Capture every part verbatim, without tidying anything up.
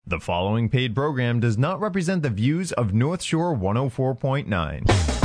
The following paid program does not represent the views of North Shore one oh four point nine.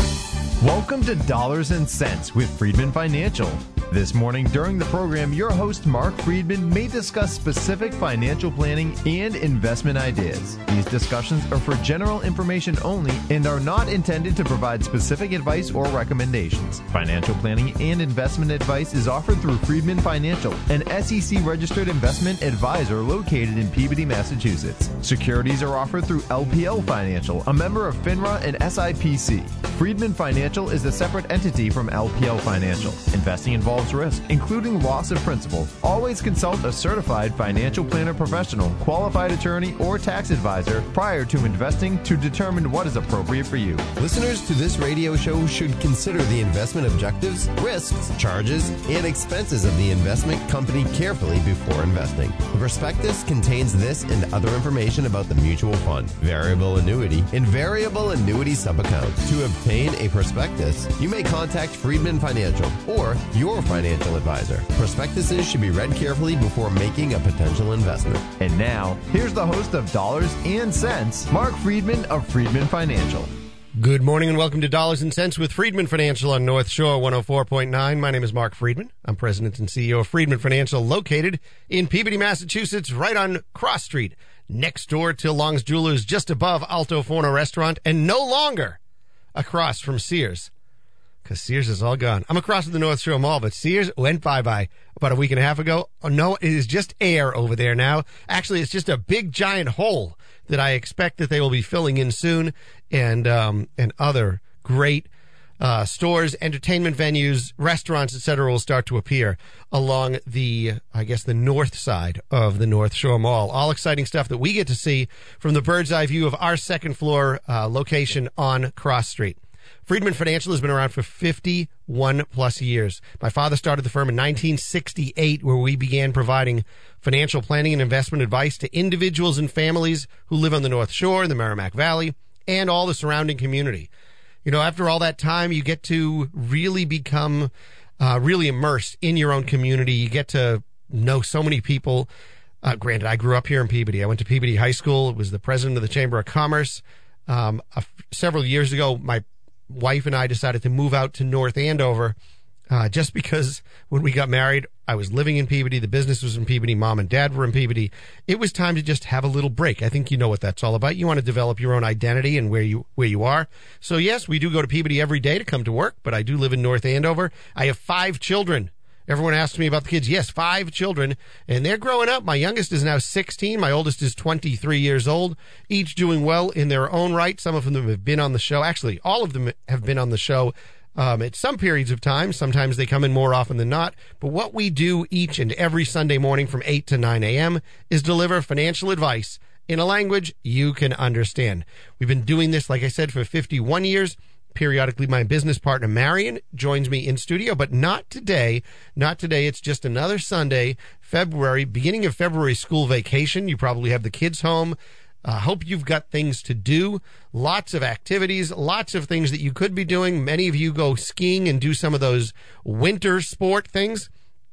Welcome to Dollars and Cents with Friedman Financial. This morning during the program, your host Mark Friedman may discuss specific financial planning and investment ideas. These discussions are for general information only and are not intended to provide specific advice or recommendations. Financial planning and investment advice is offered through Friedman Financial, an S E C-registered investment advisor located in Peabody, Massachusetts. Securities are offered through L P L Financial, a member of FINRA and S I P C. Friedman Financial is a separate entity from L P L Financial. Investing involves risk, including loss of principal. Always consult a certified financial planner professional, qualified attorney, or tax advisor prior to investing to determine what is appropriate for you. Listeners to this radio show should consider the investment objectives, risks, charges, and expenses of the investment company carefully before investing. The prospectus contains this and other information about the mutual fund, variable annuity, and variable annuity subaccounts. To obtain a prospectus, you may contact Friedman Financial or your financial advisor. Prospectuses should be read carefully before making a potential investment. And now, here's the host of Dollars and Cents, Mark Friedman of Friedman Financial. Good morning and welcome to Dollars and Cents with Friedman Financial on North Shore one oh four point nine. My name is Mark Friedman. I'm president and C E O of Friedman Financial, located in Peabody, Massachusetts, right on Cross Street, next door to Long's Jewelers, just above Alto Forno Restaurant, and no longer across from Sears, because Sears is all gone. I'm across from the North Shore Mall, but Sears went bye-bye about a week and a half ago. Oh, no, it is just air over there now. Actually, it's just a big, giant hole that I expect that they will be filling in soon, and um, and other great uh, stores, entertainment venues, restaurants, et cetera will start to appear along the, I guess, the north side of the North Shore Mall. All exciting stuff that we get to see from the bird's eye view of our second floor uh, location on Cross Street. Friedman Financial has been around for fifty-one plus years. My father started the firm in nineteen sixty-eight, where we began providing financial planning and investment advice to individuals and families who live on the North Shore, the Merrimack Valley, and all the surrounding community. You know, after all that time, you get to really become uh, really immersed in your own community. You get to know so many people. Uh, granted, I grew up here in Peabody. I went to Peabody High School. Was the president of the Chamber of Commerce. Um, uh, several years ago, my wife and I decided to move out to North Andover uh, just because when we got married, I was living in Peabody. The business was in Peabody. Mom and dad were in Peabody. It was time to just have a little break. I think you know what that's all about. You want to develop your own identity and where you where you are. So, yes, we do go to Peabody every day to come to work, but I do live in North Andover. I have five children. Everyone asks me about the kids. Yes, five children, and they're growing up. My youngest is now sixteen. My oldest is twenty-three years old, each doing well in their own right. Some of them have been on the show. Actually, all of them have been on the show um, at some periods of time. Sometimes they come in more often than not. But what we do each and every Sunday morning from eight to nine a.m. is deliver financial advice in a language you can understand. We've been doing this, like I said, for fifty-one years. Periodically, my business partner, Marion, joins me in studio, but not today. Not today. It's just another Sunday, February, beginning of February school vacation. You probably have the kids home. I uh, hope you've got things to do, lots of activities, lots of things that you could be doing. Many of you go skiing and do some of those winter sport things.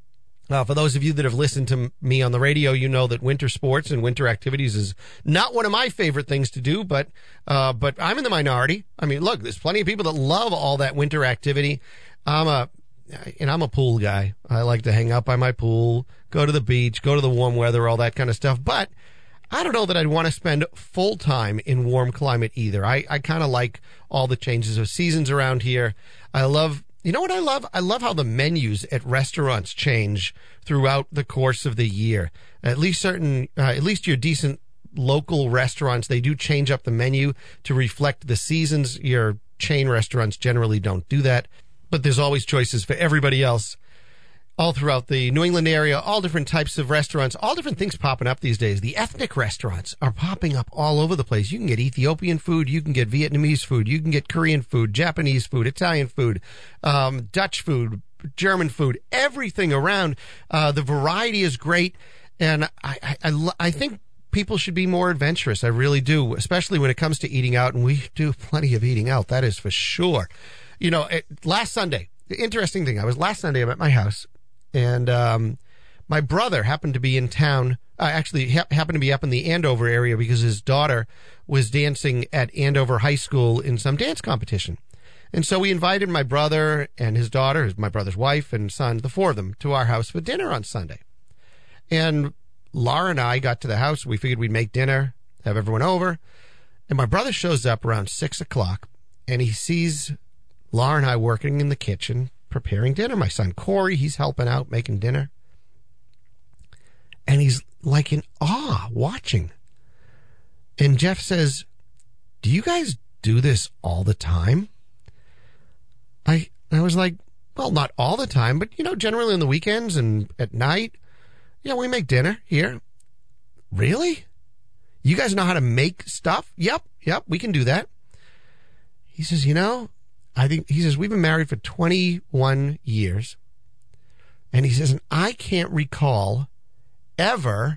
Uh, for those of you that have listened to me on the radio, you know that winter sports and winter activities is not one of my favorite things to do, but uh, but I'm in the minority. I mean, look, there's plenty of people that love all that winter activity. I'm a, and I'm a pool guy. I like to hang out by my pool, go to the beach, go to the warm weather, all that kind of stuff. But I don't know that I'd want to spend full time in warm climate either. I, I kind of like all the changes of seasons around here. I love You know what I love? I love how the menus at restaurants change throughout the course of the year. At least certain, uh, at least your decent local restaurants, they do change up the menu to reflect the seasons. Your chain restaurants generally don't do that, but there's always choices for everybody else all throughout the New England area, all different types of restaurants, all different things popping up these days. The ethnic restaurants are popping up all over the place. You can get Ethiopian food, you can get Vietnamese food, you can get Korean food, Japanese food, Italian food, um, Dutch food, German food, everything around. Uh, the variety is great, and I, I, I, I think people should be more adventurous. I really do, especially when it comes to eating out, and we do plenty of eating out, that is for sure. You know, it, last Sunday, the interesting thing, I was last Sunday, I'm at my house, and um, my brother happened to be in town, uh, actually ha- happened to be up in the Andover area because his daughter was dancing at Andover High School in some dance competition. And so we invited my brother and his daughter, my brother's wife and son, the four of them, to our house for dinner on Sunday. And Laura and I got to the house. We figured we'd make dinner, have everyone over. And my brother shows up around six o'clock, and he sees Laura and I working in the kitchen, preparing dinner. My son Corey, he's helping out, making dinner. And he's like in awe, watching. And Jeff says, "Do you guys do this all the time?" I I was like, well, not all the time, but, you know, generally on the weekends and at night, yeah, we make dinner here. Really? You guys know how to make stuff? Yep, yep, we can do that. He says, you know, I think, he says, we've been married for twenty-one years. And he says, and I can't recall ever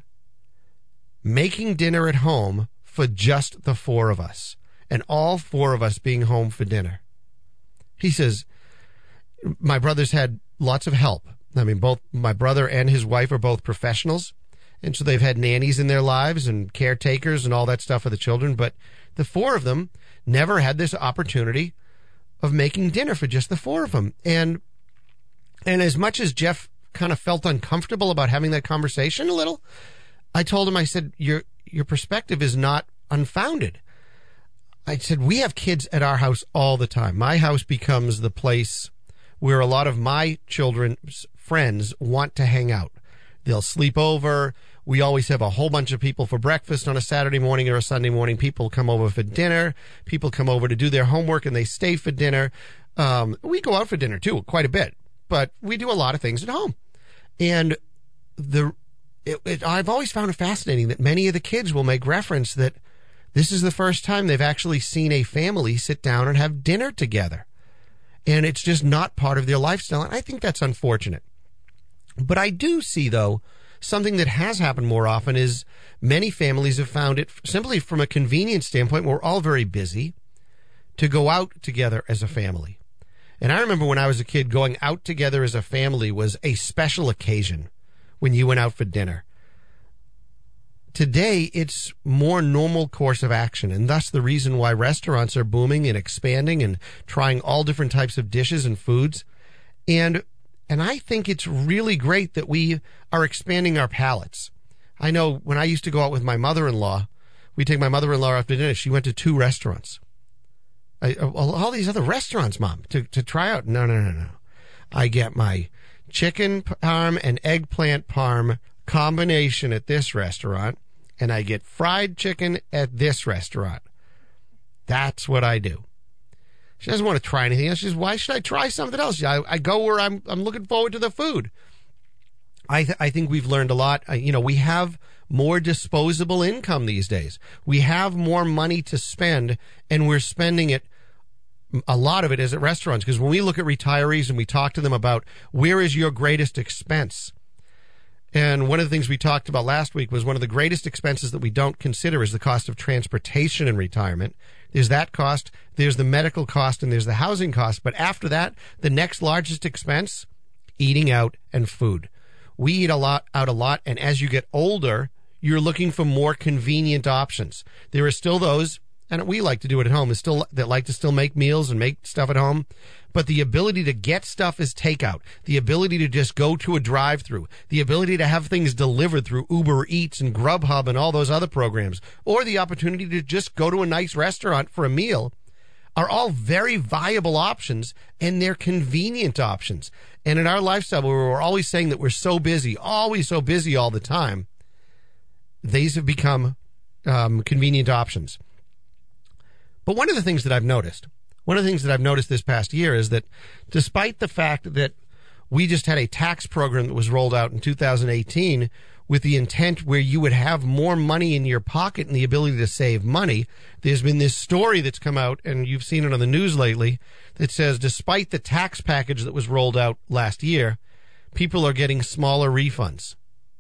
making dinner at home for just the four of us, and all four of us being home for dinner. He says, my brother's had lots of help. I mean, both my brother and his wife are both professionals, and so they've had nannies in their lives and caretakers and all that stuff for the children, but the four of them never had this opportunity of making dinner for just the four of them. And and as much as Jeff kind of felt uncomfortable about having that conversation a little, I told him, I said, your your perspective is not unfounded. I said, we have kids at our house all the time. My house becomes the place where a lot of my children's friends want to hang out. They'll sleep over. We always have a whole bunch of people for breakfast on a Saturday morning or a Sunday morning. People come over for dinner. People come over to do their homework and they stay for dinner. Um, we go out for dinner too, quite a bit, but we do a lot of things at home. And the it, it, I've always found it fascinating that many of the kids will make reference that this is the first time they've actually seen a family sit down and have dinner together. And it's just not part of their lifestyle. And I think that's unfortunate. But I do see, though, something that has happened more often is many families have found it simply from a convenience standpoint. We're all very busy to go out together as a family. And I remember when I was a kid, going out together as a family was a special occasion when you went out for dinner. Today, it's more normal course of action, and thus the reason why restaurants are booming and expanding and trying all different types of dishes and foods. And and I think it's really great that we are expanding our palates. I know when I used to go out with my mother-in-law, we'd take my mother-in-law after dinner. She went to two restaurants. I, all these other restaurants, Mom, to, to try out. No, no, no, no. I get my chicken parm and eggplant parm combination at this restaurant, and I get fried chicken at this restaurant. That's what I do. She doesn't want to try anything else. She says, why should I try something else? I, I go where I'm I'm looking forward to the food. I th- I think we've learned a lot. Uh, you know, we have more disposable income these days. We have more money to spend, and we're spending it, a lot of it is at restaurants. Because when we look at retirees and we talk to them about where is your greatest expense, and one of the things we talked about last week was one of the greatest expenses that we don't consider is the cost of transportation in retirement. There's that cost, there's the medical cost, and there's the housing cost. But after that, the next largest expense, eating out and food. We eat a lot out a lot, and as you get older, you're looking for more convenient options. There are still those, and we like to do it at home, is still that like to still make meals and make stuff at home. But the ability to get stuff as takeout, the ability to just go to a drive-through, the ability to have things delivered through Uber Eats and Grubhub and all those other programs, or the opportunity to just go to a nice restaurant for a meal, are all very viable options, and they're convenient options. And in our lifestyle, where we're always saying that we're so busy, always so busy all the time, these have become um, convenient options. But one of the things that I've noticed, one of the things that I've noticed this past year is that despite the fact that we just had a tax program that was rolled out in two thousand eighteen with the intent where you would have more money in your pocket and the ability to save money, there's been this story that's come out, and you've seen it on the news lately, that says despite the tax package that was rolled out last year, people are getting smaller refunds.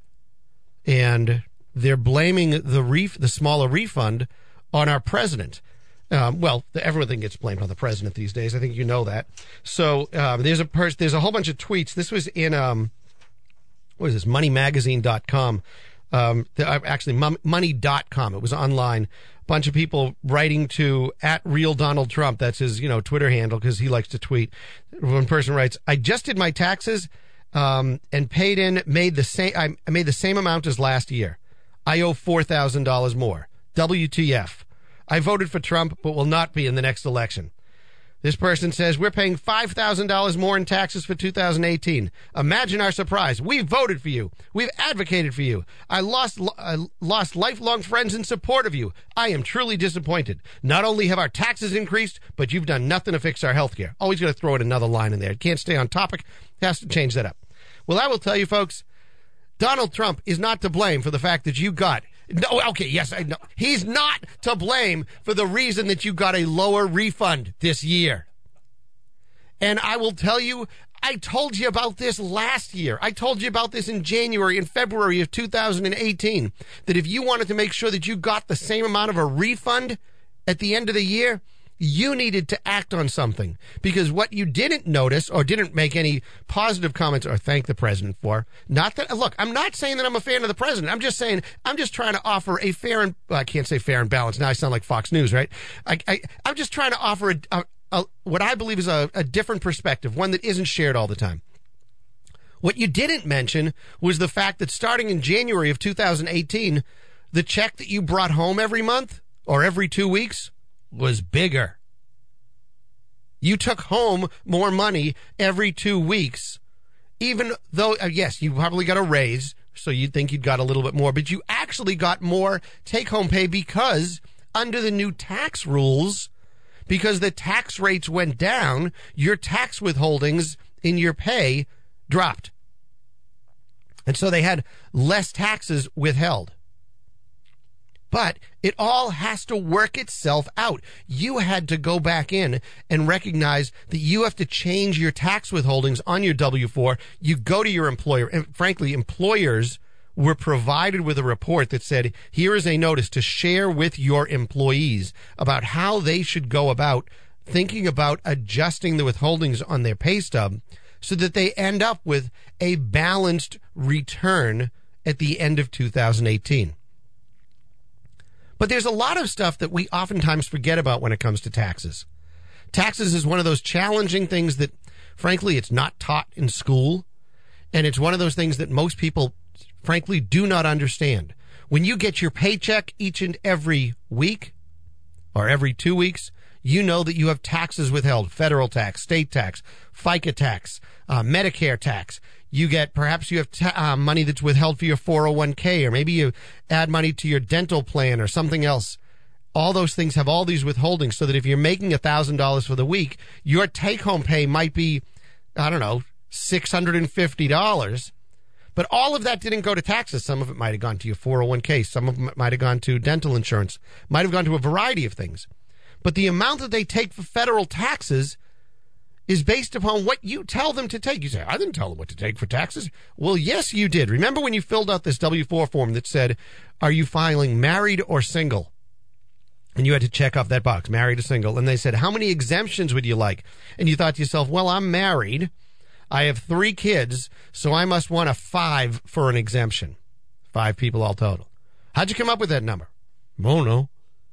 And they're blaming the ref- the smaller refund on our president. Um, well, the, everything gets blamed on the president these days. I think you know that. So um, there's a pers- there's a whole bunch of tweets. This was in um, what is this, money magazine dot com. Um, actually, money dot com. It was online. A bunch of people writing to at real Donald Trump. That's his, you know, Twitter handle because he likes to tweet. One person writes, I just did my taxes um, and paid in, made the same, I made the same amount as last year. I owe four thousand dollars more. W T F. I voted for Trump, but will not be in the next election. This person says, we're paying five thousand dollars more in taxes for two thousand eighteen. Imagine our surprise. We voted for you. We've advocated for you. I lost I lost lifelong friends in support of you. I am truly disappointed. Not only have our taxes increased, but you've done nothing to fix our health care. Always got to throw in another line in there. It can't stay on topic. Has to change that up. Well, I will tell you, folks, Donald Trump is not to blame for the fact that you got... No, okay, yes, I know. He's not to blame for the reason that you got a lower refund this year. And I will tell you, I told you about this last year. I told you about this in January and February of two thousand eighteen, that if you wanted to make sure that you got the same amount of a refund at the end of the year, you needed to act on something. Because what you didn't notice or didn't make any positive comments or thank the president for, not that, look, I'm not saying that I'm a fan of the president. I'm just saying, I'm just trying to offer a fair and, well, I can't say fair and balanced. Now I sound like Fox News, right? I, I, I'm just trying to offer a, a, a, what I believe is a, a different perspective, one that isn't shared all the time. What you didn't mention was the fact that starting in January of two thousand eighteen, the check that you brought home every month or every two weeks was bigger. You took home more money every two weeks, even though, uh, yes, you probably got a raise, so you'd think you'd got a little bit more, but you actually got more take-home pay because under the new tax rules, because the tax rates went down, your tax withholdings in your pay dropped. And so they had less taxes withheld. But it all has to work itself out. You had to go back in and recognize that you have to change your tax withholdings on your W four. You go to your employer. And frankly, employers were provided with a report that said, here is a notice to share with your employees about how they should go about thinking about adjusting the withholdings on their pay stub so that they end up with a balanced return at the end of two thousand eighteen. But there's a lot of stuff that we oftentimes forget about when it comes to taxes. Taxes is one of those challenging things that, frankly, it's not taught in school. And it's one of those things that most people, frankly, do not understand. When you get your paycheck each and every week or every two weeks, you know that you have taxes withheld, federal tax, state tax, FICA tax, uh, Medicare tax. You get, perhaps you have ta- uh, money that's withheld for your four oh one k, or maybe you add money to your dental plan or something else. All those things have all these withholdings so that if you're making one thousand dollars for the week, your take-home pay might be, I don't know, six hundred fifty dollars. But all of that didn't go to taxes. Some of it might have gone to your four oh one k. Some of it might have gone to dental insurance. Might have gone to a variety of things. But the amount that they take for federal taxes is based upon what you tell them to take. You say, I didn't tell them what to take for taxes. Well, yes, you did. Remember when you filled out this W four form that said, are you filing married or single? And you had to check off that box, married or single. And they said, how many exemptions would you like? And you thought to yourself, well, I'm married. I have three kids, so I must want a five for an exemption. Five people all total. How'd you come up with that number? Oh, no.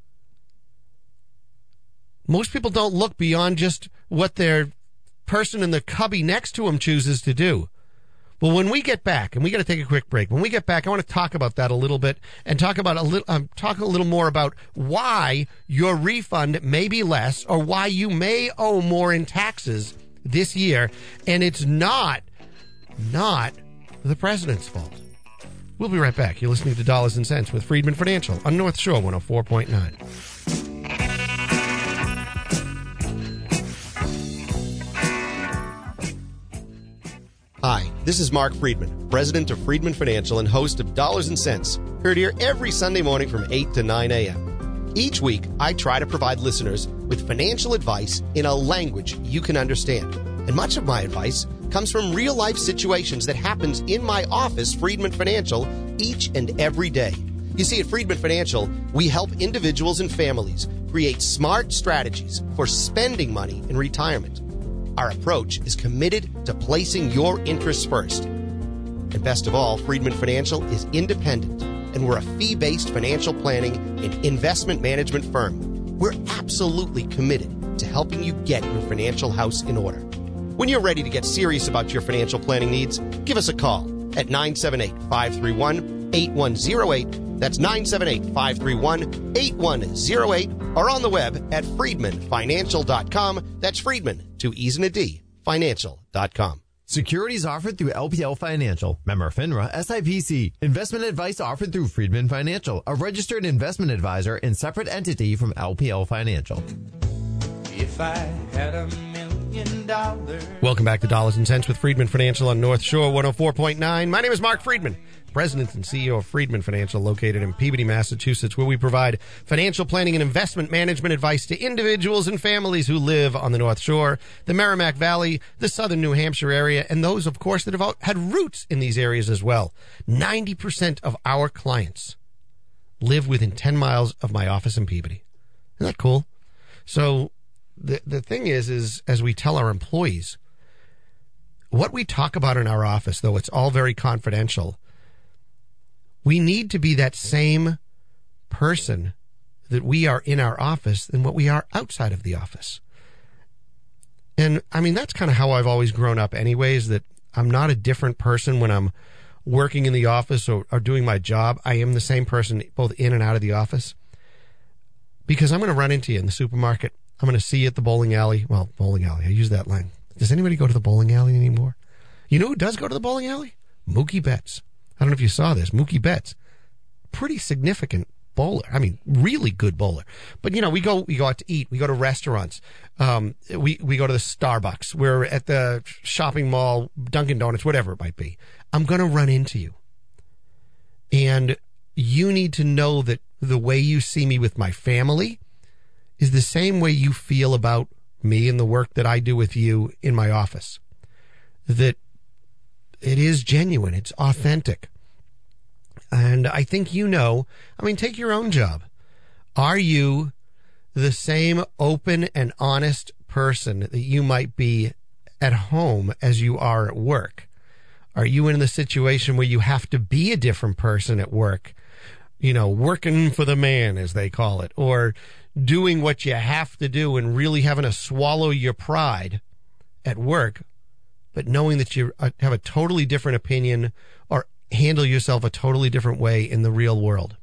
Most people don't look beyond just what their person in the cubby next to them chooses to do. Well, when we get back, and we got to take a quick break. When we get back, I want to talk about that a little bit and talk about a little, um, talk a little more about why your refund may be less or why you may owe more in taxes this year, and it's not, not the president's fault. We'll be right back. You're listening to Dollars and Cents with Friedman Financial on North Shore one oh four point nine. Hi, this is Mark Friedman, president of Friedman Financial and host of Dollars and Cents, heard here every Sunday morning from eight to nine a.m. Each week, I try to provide listeners with financial advice in a language you can understand. And much of my advice comes from real-life situations that happens in my office, Friedman Financial, each and every day. You see, at Friedman Financial, we help individuals and families create smart strategies for spending money in retirement. Our approach is committed to placing your interests first. And best of all, Friedman Financial is independent, and we're a fee-based financial planning and investment management firm. We're absolutely committed to helping you get your financial house in order. When you're ready to get serious about your financial planning needs, give us a call at nine seven eight, five three one, eight one zero eight. That's nine seven eight, five three one, eight one zero eight, or on the web at friedman financial dot com. That's Friedman, two E's and a D, financial dot com. Securities offered through L P L Financial, member FINRA, S I P C. Investment advice offered through Friedman Financial, a registered investment advisor and separate entity from L P L Financial. If I had a million dollars. Welcome back to Dollars and Cents with Friedman Financial on North Shore one oh four point nine. My name is Mark Friedman, President and C E O of Friedman Financial, located in Peabody, Massachusetts, where we provide financial planning and investment management advice to individuals and families who live on the North Shore, the Merrimack Valley, the southern New Hampshire area, and those, of course, that have had roots in these areas as well. ninety percent of our clients live within ten miles of my office in Peabody. Isn't that cool? So the the thing is, is as we tell our employees, what we talk about in our office, though it's all very confidential, we need to be that same person that we are in our office than what we are outside of the office. And I mean, that's kind of how I've always grown up anyways, that I'm not a different person when I'm working in the office or, or doing my job. I am the same person both in and out of the office, because I'm going to run into you in the supermarket. I'm going to see you at the bowling alley. Well, bowling alley, I use that line. Does anybody go to the bowling alley anymore? You know who does go to the bowling alley? Mookie Betts. I don't know if you saw this. Mookie Betts, pretty significant bowler. I mean, really good bowler. But, you know, we go we go out to eat. We go to restaurants. Um, we, we go to the Starbucks. We're at the shopping mall, Dunkin' Donuts, whatever it might be. I'm going to run into you. And you need to know that the way you see me with my family is the same way you feel about me and the work that I do with you in my office. That it is genuine. It's authentic. And I think you know, I mean, take your own job. Are you the same open and honest person that you might be at home as you are at work? Are you in the situation where you have to be a different person at work? You know, working for the man, as they call it, or doing what you have to do and really having to swallow your pride at work, but knowing that you have a totally different opinion or handle yourself a totally different way in the real world.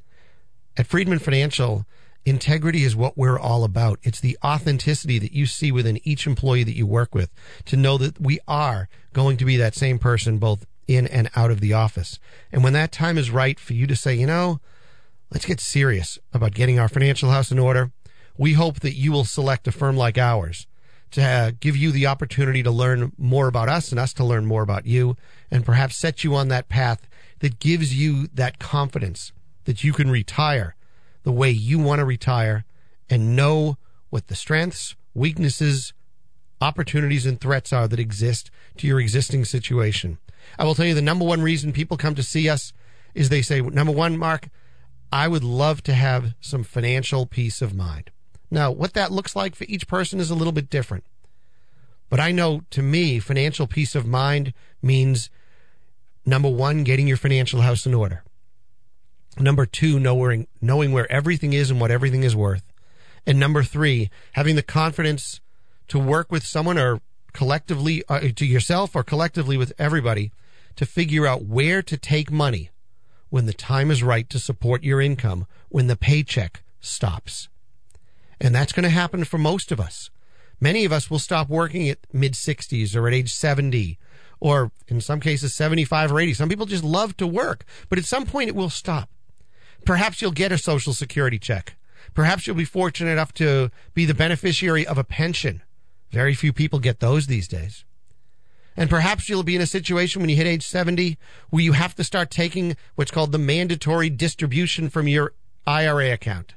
At Friedman Financial, integrity is what we're all about. It's the authenticity that you see within each employee that you work with, to know that we are going to be that same person both in and out of the office. And when that time is right for you to say, you know, let's get serious about getting our financial house in order, we hope that you will select a firm like ours to uh, give you the opportunity to learn more about us and us to learn more about you, and perhaps set you on that path that gives you that confidence that you can retire the way you want to retire and know what the strengths, weaknesses, opportunities, and threats are that exist to your existing situation. I will tell you the number one reason people come to see us is they say, number one, Mark, I would love to have some financial peace of mind. Now, what that looks like for each person is a little bit different. But I know, to me, financial peace of mind means, number one, getting your financial house in order. Number two, knowing, knowing where everything is and what everything is worth. And number three, having the confidence to work with someone or collectively, uh, to yourself or collectively with everybody, to figure out where to take money when the time is right to support your income, when the paycheck stops. And that's going to happen for most of us. Many of us will stop working at mid-sixties or at age seventy, or in some cases seventy-five or eighty. Some people just love to work, but at some point it will stop. Perhaps you'll get a Social Security check. Perhaps you'll be fortunate enough to be the beneficiary of a pension. Very few people get those these days. And perhaps you'll be in a situation when you hit age seventy where you have to start taking what's called the mandatory distribution from your I R A account.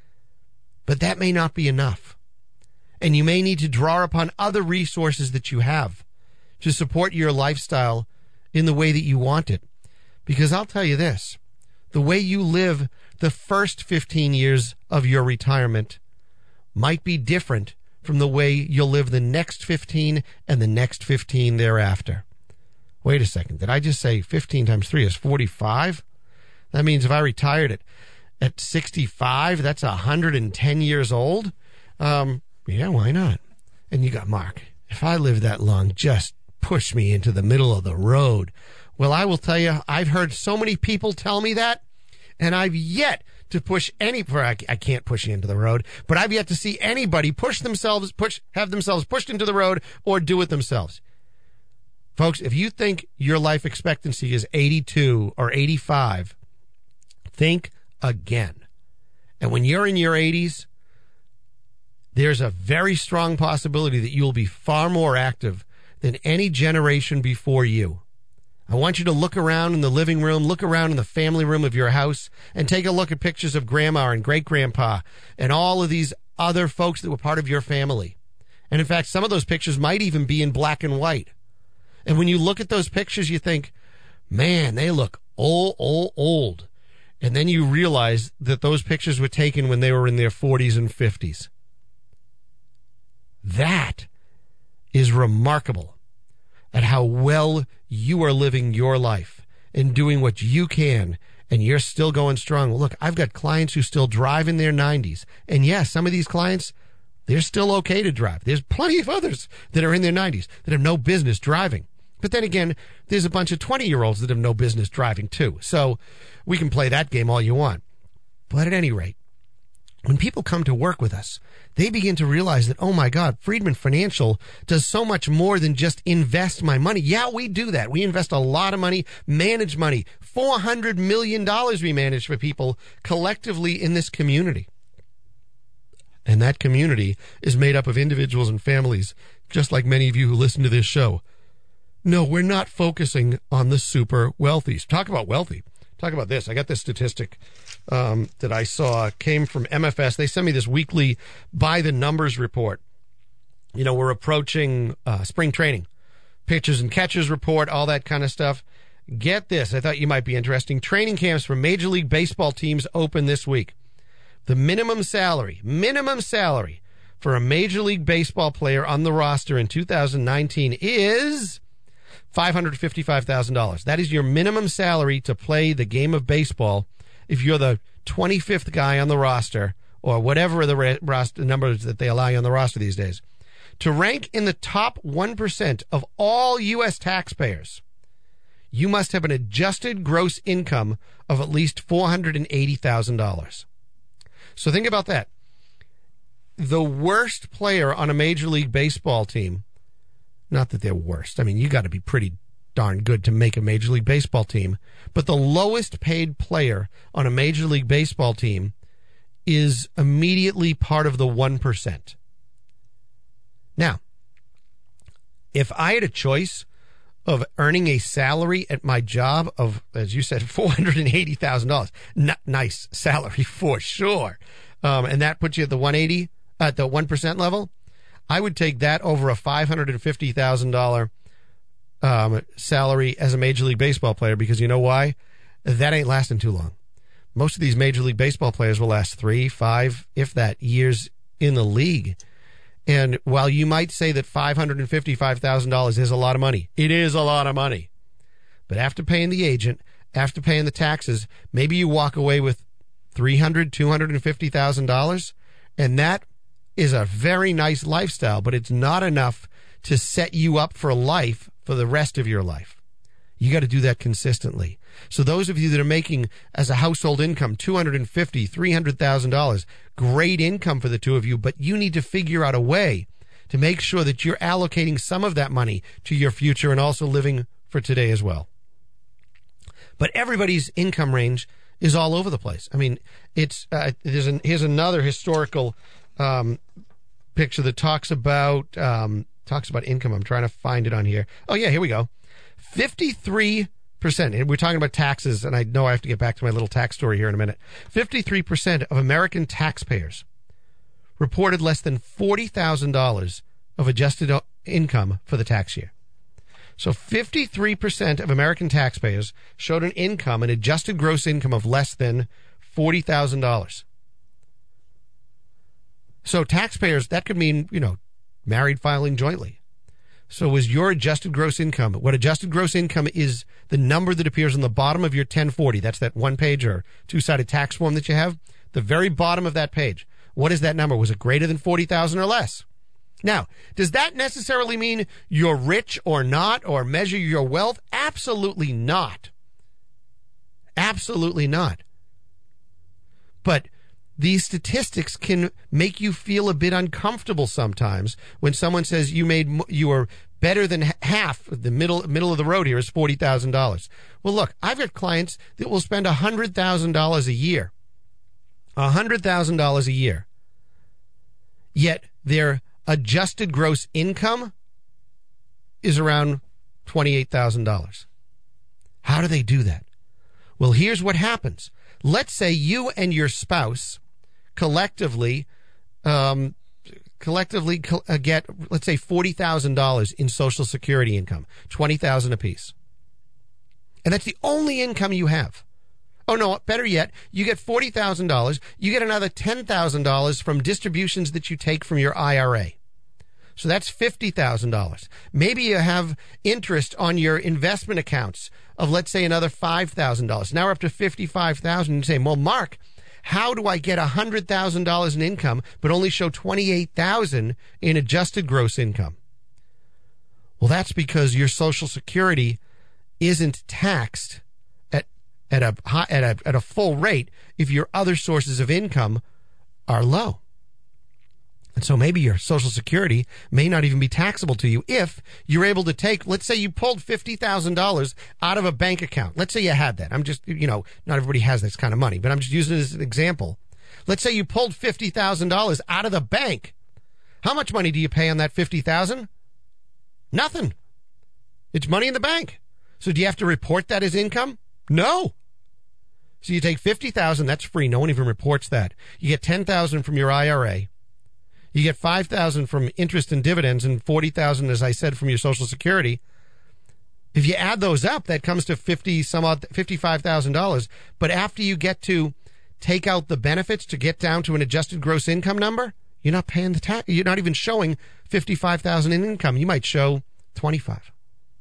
But that may not be enough. And you may need to draw upon other resources that you have to support your lifestyle in the way that you want it. Because I'll tell you this, the way you live the first fifteen years of your retirement might be different from the way you'll live the next fifteen and the next fifteen thereafter. Wait a second. Did I just say fifteen times three is forty-five? That means if I retired at, at sixty-five, that's one hundred ten years old? Um, yeah, why not? And you got, Mark, if I live that long, just push me into the middle of the road. Well, I will tell you, I've heard so many people tell me that, and I've yet to push any, for I, I can't push you into the road, but I've yet to see anybody push themselves, push, have themselves pushed into the road or do it themselves. Folks, if you think your life expectancy is eighty-two or eighty-five, think again. And when you're in your eighties, there's a very strong possibility that you will be far more active than any generation before you. I want you to look around in the living room, look around in the family room of your house, and take a look at pictures of grandma and great-grandpa and all of these other folks that were part of your family. And in fact, some of those pictures might even be in black and white. And when you look at those pictures, you think, man, they look old, old, old. And then you realize that those pictures were taken when they were in their forties and fifties. That is remarkable at how well you are living your life and doing what you can, and you're still going strong. Look, I've got clients who still drive in their nineties. And yes, some of these clients, they're still okay to drive. There's plenty of others that are in their nineties that have no business driving. But then again, there's a bunch of twenty-year-olds that have no business driving too. So we can play that game all you want. But at any rate, when people come to work with us, they begin to realize that, oh my God, Friedman Financial does so much more than just invest my money. Yeah, we do that. We invest a lot of money, manage money. four hundred million dollars we manage for people collectively in this community. And that community is made up of individuals and families, just like many of you who listen to this show. No, we're not focusing on the super wealthies. Talk about wealthy. Talk about this. I got this statistic um, that I saw came from M F S. They send me this weekly by the numbers report. You know, we're approaching uh, spring training, pitchers and catchers report, all that kind of stuff. Get this. I thought you might be interesting. Training camps for Major League Baseball teams open this week. The minimum salary, minimum salary for a Major League Baseball player on the roster in two thousand nineteen is five hundred fifty-five thousand dollars. That is your minimum salary to play the game of baseball if you're the twenty-fifth guy on the roster, or whatever the ra- roster numbers that they allow you on the roster these days. To rank in the top one percent of all U S taxpayers, you must have an adjusted gross income of at least four hundred eighty thousand dollars. So think about that. The worst player on a Major League Baseball team, not that they're worst. I mean, you got to be pretty darn good to make a Major League Baseball team. But the lowest paid player on a Major League Baseball team is immediately part of the one percent. Now, if I had a choice of earning a salary at my job of, as you said, four hundred eighty thousand dollars, N- nice salary for sure, um, and that puts you at the one eighty, at the one percent level, I would take that over a five hundred fifty thousand dollars um, salary as a Major League Baseball player, because you know why? That ain't lasting too long. Most of these Major League Baseball players will last three, five, if that, years in the league. And while you might say that five hundred fifty-five thousand dollars is a lot of money, it is a lot of money. But after paying the agent, after paying the taxes, maybe you walk away with three hundred thousand dollars, two hundred fifty thousand dollars, and that is a very nice lifestyle, but it's not enough to set you up for life for the rest of your life. You got to do that consistently. So those of you that are making as a household income two hundred fifty thousand dollars, three hundred thousand dollars, great income for the two of you, but you need to figure out a way to make sure that you're allocating some of that money to your future and also living for today as well. But everybody's income range is all over the place. I mean, it's uh, there's an, here's another historical um, picture that talks about um, talks about income. I'm trying to find it on here. Oh yeah, here we go. fifty-three percent. And we're talking about taxes, and I know I have to get back to my little tax story here in a minute. fifty-three percent of American taxpayers reported less than forty thousand dollars of adjusted income for the tax year. So fifty-three percent of American taxpayers showed an income, an adjusted gross income of less than forty thousand dollars. So taxpayers, that could mean, you know, married filing jointly. So is your adjusted gross income, what adjusted gross income is the number that appears on the bottom of your ten forty. That's that one page or two-sided tax form that you have. The very bottom of that page. What is that number? Was it greater than forty thousand or less? Now, does that necessarily mean you're rich or not, or measure your wealth? Absolutely not. Absolutely not. But these statistics can make you feel a bit uncomfortable sometimes when someone says you made you are better than half. The middle middle of the road here is forty thousand dollars. Well, look, I've got clients that will spend one hundred thousand dollars a year. one hundred thousand dollars a year. Yet their adjusted gross income is around twenty-eight thousand dollars. How do they do that? Well, here's what happens. Let's say you and your spouse collectively um, collectively uh, get, let's say, forty thousand dollars in Social Security income, twenty thousand dollars apiece. And that's the only income you have. Oh, no, better yet, you get forty thousand dollars. You get another ten thousand dollars from distributions that you take from your I R A. So that's fifty thousand dollars. Maybe you have interest on your investment accounts of, let's say, another five thousand dollars. Now we're up to fifty-five thousand dollars. You say, well, Mark, how do I get one hundred thousand dollars in income but only show twenty-eight thousand dollars in adjusted gross income? Well, that's because your Social Security isn't taxed at at a high, at a at a full rate if your other sources of income are low. And so maybe your Social Security may not even be taxable to you if you're able to take, let's say you pulled fifty thousand dollars out of a bank account. Let's say you had that. I'm just, you know, not everybody has this kind of money, but I'm just using it as an example. Let's say you pulled fifty thousand dollars out of the bank. How much money do you pay on that fifty thousand dollars? Nothing. It's money in the bank. So do you have to report that as income? No. So you take fifty thousand dollars, that's free. No one even reports that. You get ten thousand dollars from your I R A. You get five thousand dollars from interest and dividends and forty thousand dollars, as I said, from your Social Security. If you add those up, that comes to fifty some odd fifty-five thousand dollars. But after you get to take out the benefits to get down to an adjusted gross income number, you're not paying the tax. You're not even showing fifty-five thousand dollars in income. You might show twenty-five thousand dollars.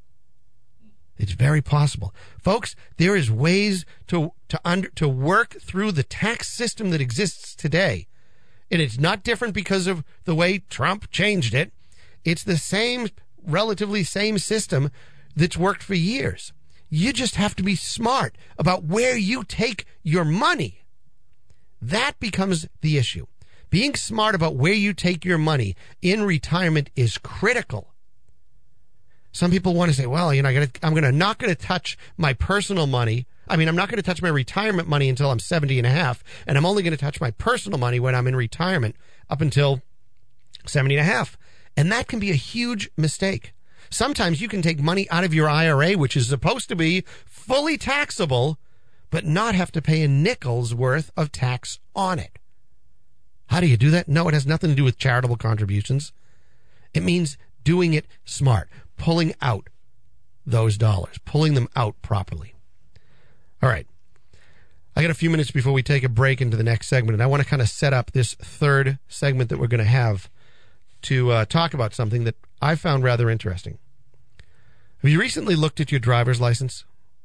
It's very possible. Folks, there is ways to to under, to work through the tax system that exists today. And it's not different because of the way Trump changed it. It's the same, relatively same system that's worked for years. You just have to be smart about where you take your money. That becomes the issue. Being smart about where you take your money in retirement is critical. Some people want to say, well, you know, I'm going to not going to touch my personal money. I mean, I'm not going to touch my retirement money until I'm seventy and a half, and I'm only going to touch my personal money when I'm in retirement up until seventy and a half. And that can be a huge mistake. Sometimes you can take money out of your I R A, which is supposed to be fully taxable, but not have to pay a nickel's worth of tax on it. How do you do that? No, it has nothing to do with charitable contributions. It means doing it smart, pulling out those dollars, pulling them out properly. All right. I got a few minutes before we take a break into the next segment, and I want to kind of set up this third segment that we're going to have to uh, talk about something that I found rather interesting. Have you recently looked at your driver's license?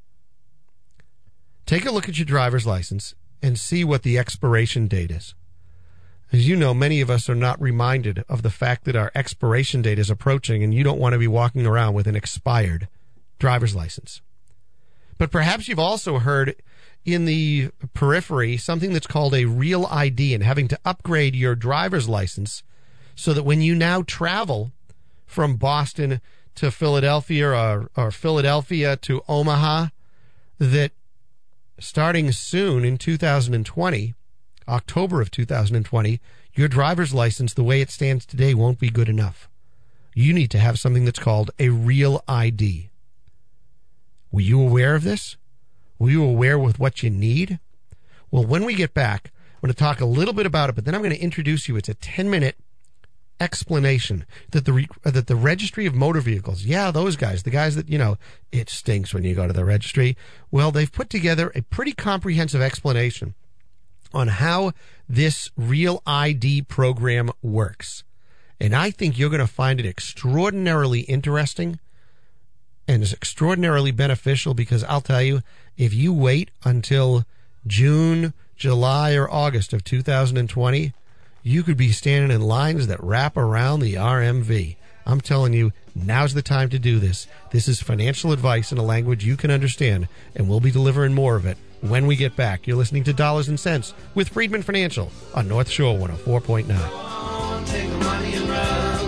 Take a look at your driver's license and see what the expiration date is. As you know, many of us are not reminded of the fact that our expiration date is approaching, and you don't want to be walking around with an expired driver's license. But perhaps you've also heard in the periphery something that's called a Real I D, and having to upgrade your driver's license so that when you now travel from Boston to Philadelphia or, or Philadelphia to Omaha, that starting soon in two thousand twenty, October of two thousand twenty, your driver's license, the way it stands today, won't be good enough. You need to have something that's called a Real I D. Were you aware of this? Were you aware with what you need? Well, when we get back, I'm going to talk a little bit about it, but then I'm going to introduce you. It's a ten-minute explanation that the re- that the Registry of Motor Vehicles, yeah, those guys, the guys that, you know, it stinks when you go to the registry. Well, they've put together a pretty comprehensive explanation on how this Real I D program works. And I think you're going to find it extraordinarily interesting and is extraordinarily beneficial, because I'll tell you, if you wait until June, July, or August of two thousand twenty, you could be standing in lines that wrap around the R M V. I'm telling you, now's the time to do this. This is financial advice in a language you can understand, and we'll be delivering more of it when we get back. You're listening to Dollars and Cents with Friedman Financial on North Shore one oh four point nine. Take the money and run.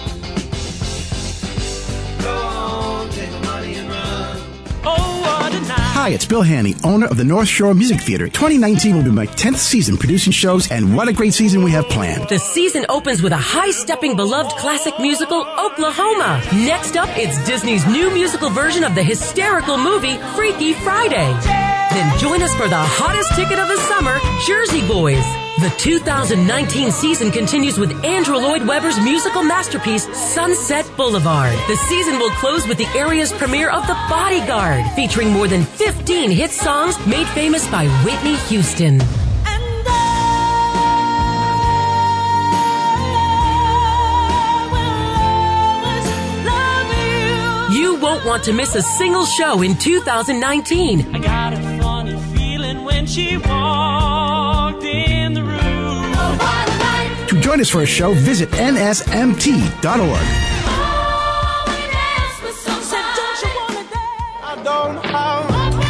Go on, take the money and run. Oh, what a night. Hi, it's Bill Haney, owner of the North Shore Music Theater. twenty nineteen will be my tenth season producing shows, and what a great season we have planned. The season opens with a high-stepping, beloved classic musical, Oklahoma. Next up, it's Disney's new musical version of the hysterical movie, Freaky Friday. Then join us for the hottest ticket of the summer, Jersey Boys. The two thousand nineteen season continues with Andrew Lloyd Webber's musical masterpiece, Sunset Boulevard. The season will close with the area's premiere of The Bodyguard, featuring more than fifteen hit songs made famous by Whitney Houston. You won't want to miss a single show in two thousand nineteen. I got a funny feeling when she walked in the room. Oh, what a night. To join us for a show, visit N S M T dot org. Oh, we dance with some said, don't you wanna dance? I don't know how.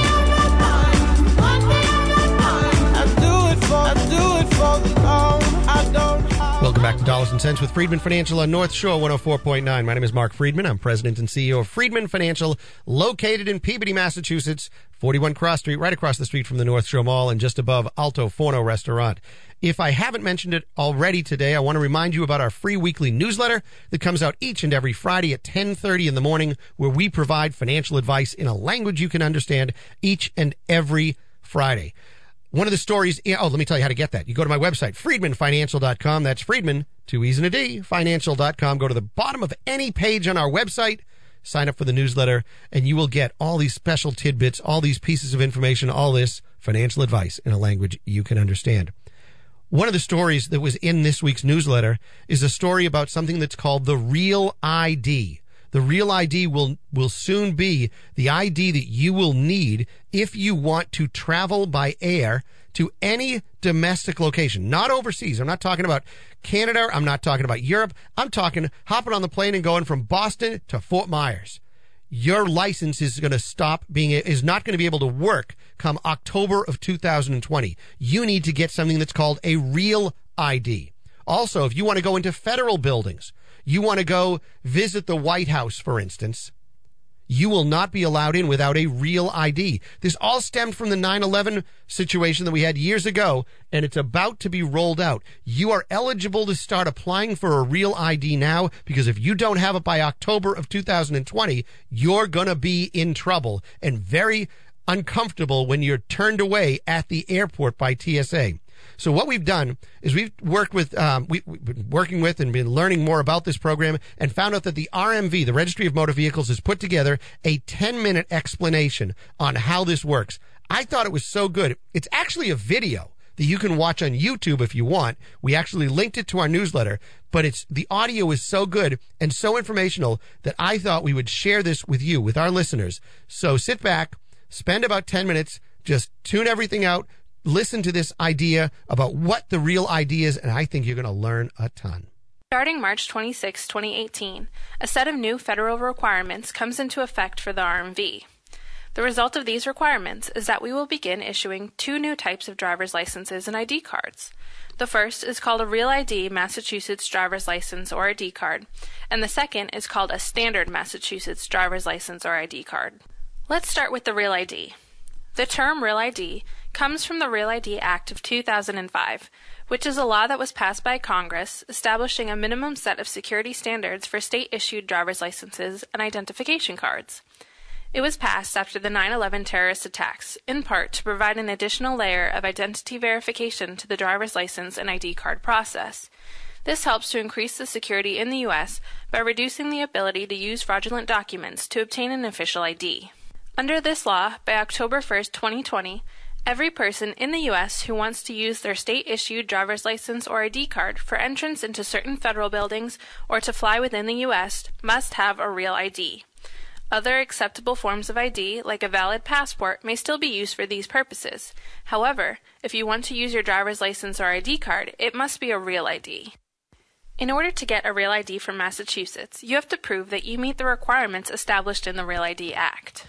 I do it for, I do it for the Lord. I don't know how. Welcome back to Dollars and Cents with Friedman Financial on North Shore one oh four point nine. My name is Mark Friedman. I'm president and C E O of Friedman Financial, located in Peabody, Massachusetts, forty-one Cross Street, right across the street from the North Shore Mall and just above Alto Forno Restaurant. If I haven't mentioned it already today, I want to remind you about our free weekly newsletter that comes out each and every Friday at ten thirty in the morning, where we provide financial advice in a language you can understand each and every Friday. One of the stories, oh, let me tell you how to get that. You go to my website, friedman financial dot com. That's Friedman, two E's and a D, financial dot com. Go to the bottom of any page on our website, sign up for the newsletter, and you will get all these special tidbits, all these pieces of information, all this financial advice in a language you can understand. One of the stories that was in this week's newsletter is a story about something that's called the Real I D. The Real I D will will soon be the I D that you will need if you want to travel by air to any domestic location, not overseas. I'm not talking about Canada. I'm not talking about Europe. I'm talking hopping on the plane and going from Boston to Fort Myers. Your license is going to stop being, is not going to be able to work come October of two thousand twenty. You need to get something that's called a Real I D. Also, if you want to go into federal buildings, you want to go visit the White House, for instance, you will not be allowed in without a Real I D. This all stemmed from the nine eleven situation that we had years ago, and it's about to be rolled out. You are eligible to start applying for a Real I D now, because if you don't have it by October of two thousand twenty, you're going to be in trouble and very uncomfortable when you're turned away at the airport by T S A. So what we've done is we've worked with, um, we, we've been working with and been learning more about this program, and found out that the R M V, the Registry of Motor Vehicles, has put together a ten-minute explanation on how this works. I thought it was so good. It's actually a video that you can watch on YouTube if you want. We actually linked it to our newsletter, but it's the audio is so good and so informational that I thought we would share this with you, with our listeners. So sit back, spend about ten minutes, just tune everything out, listen to this idea about what the Real I D is, and I think you're going to learn a ton. Starting March twenty-sixth, twenty eighteen, a set of new federal requirements comes into effect for the R M V. The result of these requirements is that we will begin issuing two new types of driver's licenses and I D cards. The first is called a Real I D Massachusetts Driver's License or I D card, and the second is called a Standard Massachusetts Driver's License or I D card. Let's start with the Real I D. The term Real I D comes from the Real I D Act of two thousand five, which is a law that was passed by Congress establishing a minimum set of security standards for state-issued driver's licenses and identification cards. It was passed after the nine eleven terrorist attacks, in part to provide an additional layer of identity verification to the driver's license and I D card process. This helps to increase the security in the U S by reducing the ability to use fraudulent documents to obtain an official I D. Under this law, by October first, twenty twenty, Every person in the U S who wants to use their state-issued driver's license or I D card for entrance into certain federal buildings or to fly within the U S must have a real I D. Other acceptable forms of I D, like a valid passport, may still be used for these purposes. However, if you want to use your driver's license or I D card, it must be a real I D. In order to get a real I D from Massachusetts, you have to prove that you meet the requirements established in the Real I D Act.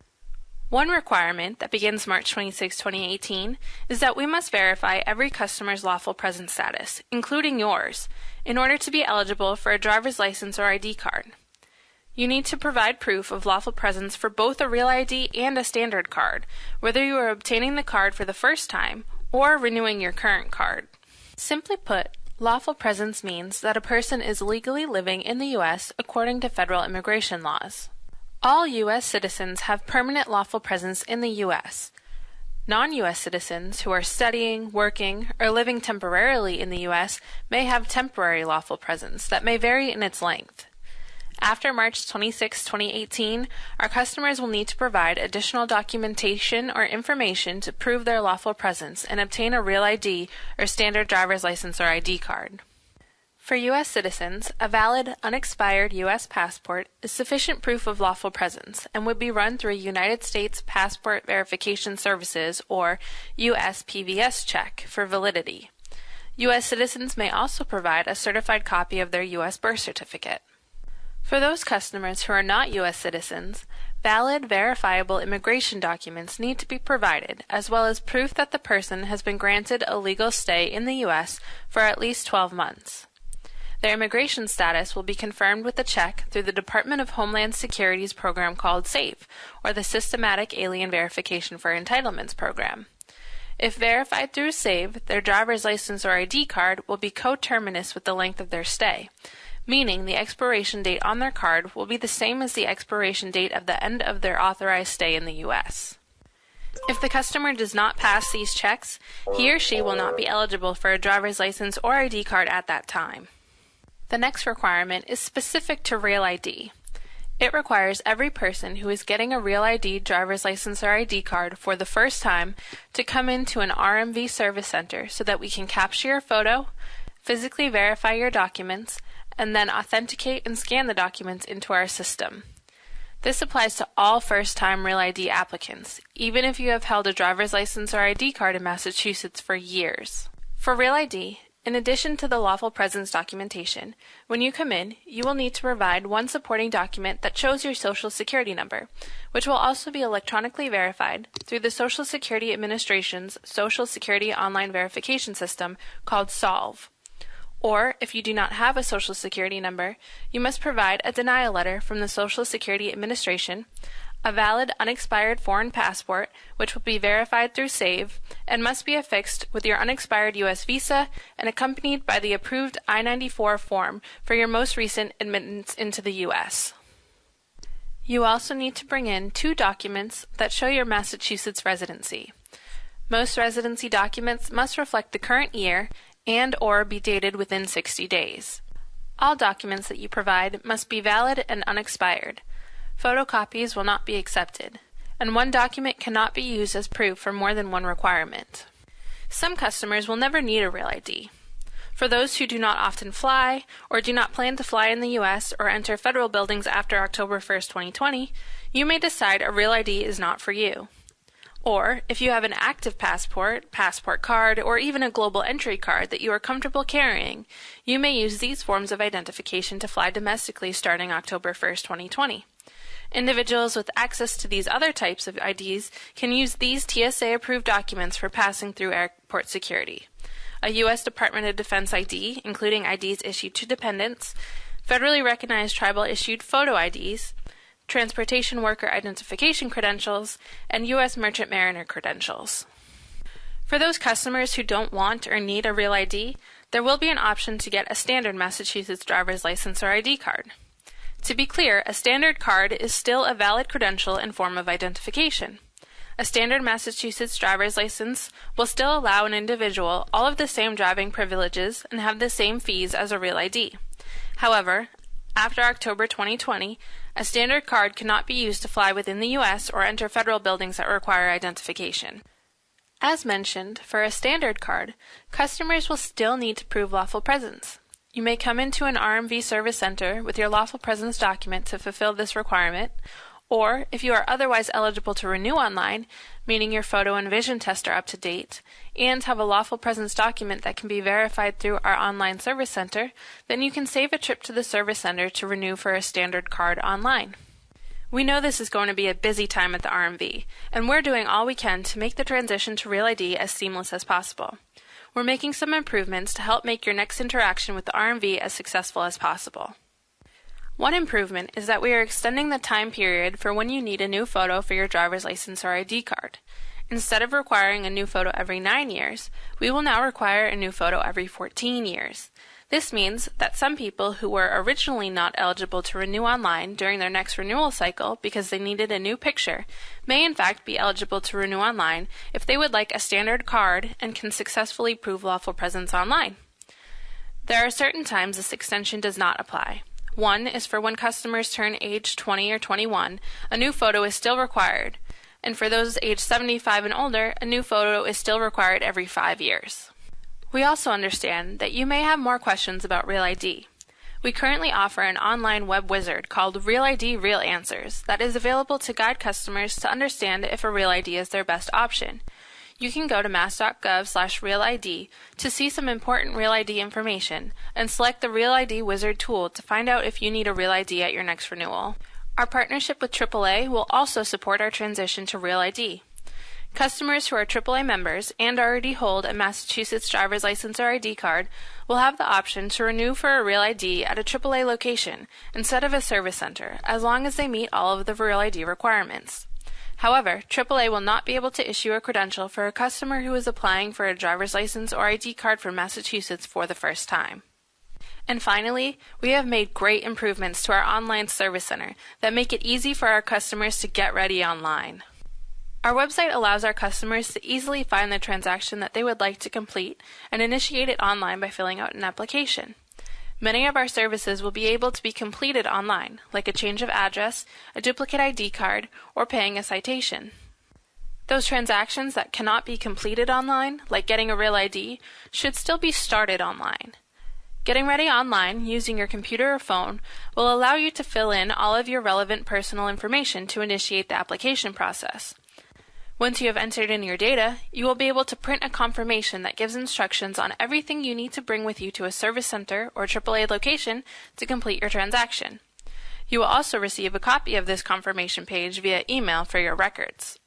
One requirement that begins March twenty-sixth, twenty eighteen, is that we must verify every customer's lawful presence status, including yours, in order to be eligible for a driver's license or I D card. You need to provide proof of lawful presence for both a Real I D and a standard card, whether you are obtaining the card for the first time or renewing your current card. Simply put, lawful presence means that a person is legally living in the U S according to federal immigration laws. All U S citizens have permanent lawful presence in the U S. Non-U S citizens who are studying, working, or living temporarily in the U S may have temporary lawful presence that may vary in its length. After March twenty-sixth, twenty eighteen, our customers will need to provide additional documentation or information to prove their lawful presence and obtain a Real I D or standard driver's license or I D card. For U S citizens, a valid, unexpired U S passport is sufficient proof of lawful presence and would be run through a United States Passport Verification Services, or U S P V S check, for validity. U S citizens may also provide a certified copy of their U S birth certificate. For those customers who are not U S citizens, valid, verifiable immigration documents need to be provided, as well as proof that the person has been granted a legal stay in the U S for at least twelve months. Their immigration status will be confirmed with a check through the Department of Homeland Security's program called SAVE, or the Systematic Alien Verification for Entitlements program. If verified through SAVE, their driver's license or I D card will be coterminous with the length of their stay, meaning the expiration date on their card will be the same as the expiration date of the end of their authorized stay in the U S. If the customer does not pass these checks, he or she will not be eligible for a driver's license or I D card at that time. The next requirement is specific to Real I D. It requires every person who is getting a Real I D driver's license or I D card for the first time to come into an R M V service center so that we can capture your photo, physically verify your documents, and then authenticate and scan the documents into our system. This applies to all first-time Real I D applicants, even if you have held a driver's license or I D card in Massachusetts for years. For Real I D, in addition to the lawful presence documentation, when you come in, you will need to provide one supporting document that shows your Social Security number, which will also be electronically verified through the Social Security Administration's Social Security Online Verification System called SOLVE. Or, if you do not have a Social Security number, you must provide a denial letter from the Social Security Administration, a valid, unexpired foreign passport, which will be verified through SAVE, and must be affixed with your unexpired U S visa and accompanied by the approved I ninety-four form for your most recent admittance into the U S. You also need to bring in two documents that show your Massachusetts residency. Most residency documents must reflect the current year and or be dated within sixty days. All documents that you provide must be valid and unexpired. Photocopies will not be accepted, and one document cannot be used as proof for more than one requirement. Some customers will never need a Real I D. For those who do not often fly, or do not plan to fly in the U S or enter federal buildings after October first, twenty twenty, you may decide a Real I D is not for you. Or, if you have an active passport, passport card, or even a global entry card that you are comfortable carrying, you may use these forms of identification to fly domestically starting October first, twenty twenty. Individuals with access to these other types of I Ds can use these T S A-approved documents for passing through airport security. A U S Department of Defense I D, including I Ds issued to dependents, federally recognized tribal-issued photo I Ds, transportation worker identification credentials, and U S merchant mariner credentials. For those customers who don't want or need a Real I D, there will be an option to get a standard Massachusetts driver's license or I D card. To be clear, a standard card is still a valid credential and form of identification. A standard Massachusetts driver's license will still allow an individual all of the same driving privileges and have the same fees as a Real I D. However, after October twenty twenty, a standard card cannot be used to fly within the U S or enter federal buildings that require identification. As mentioned, for a standard card, customers will still need to prove lawful presence. You may come into an R M V service center with your lawful presence document to fulfill this requirement, or if you are otherwise eligible to renew online, meaning your photo and vision tests are up to date, and have a lawful presence document that can be verified through our online service center, then you can save a trip to the service center to renew for a standard card online. We know this is going to be a busy time at the R M V, and we're doing all we can to make the transition to Real I D as seamless as possible. We're making some improvements to help make your next interaction with the R M V as successful as possible. One improvement is that we are extending the time period for when you need a new photo for your driver's license or I D card. Instead of requiring a new photo every nine years, we will now require a new photo every fourteen years. This means that some people who were originally not eligible to renew online during their next renewal cycle because they needed a new picture may in fact be eligible to renew online if they would like a standard card and can successfully prove lawful presence online. There are certain times this extension does not apply. One is for when customers turn age twenty or twenty-one, a new photo is still required, and for those age seventy-five and older, a new photo is still required every five years. We also understand that you may have more questions about Real I D. We currently offer an online web wizard called Real I D Real Answers that is available to guide customers to understand if a Real I D is their best option. You can go to mass.gov slash Real ID to see some important Real I D information and select the Real I D Wizard tool to find out if you need a Real I D at your next renewal. Our partnership with triple A will also support our transition to Real I D. Customers who are triple A members and already hold a Massachusetts driver's license or I D card will have the option to renew for a Real I D at a triple A location instead of a service center, as long as they meet all of the Real I D requirements. However, triple A will not be able to issue a credential for a customer who is applying for a driver's license or I D card from Massachusetts for the first time. And finally, we have made great improvements to our online service center that make it easy for our customers to get ready online. Our website allows our customers to easily find the transaction that they would like to complete and initiate it online by filling out an application. Many of our services will be able to be completed online, like a change of address, a duplicate I D card, or paying a citation. Those transactions that cannot be completed online, like getting a Real I D, should still be started online. Getting ready online using your computer or phone will allow you to fill in all of your relevant personal information to initiate the application process. Once you have entered in your data, you will be able to print a confirmation that gives instructions on everything you need to bring with you to a service center or triple A location to complete your transaction. You will also receive a copy of this confirmation page via email for your records.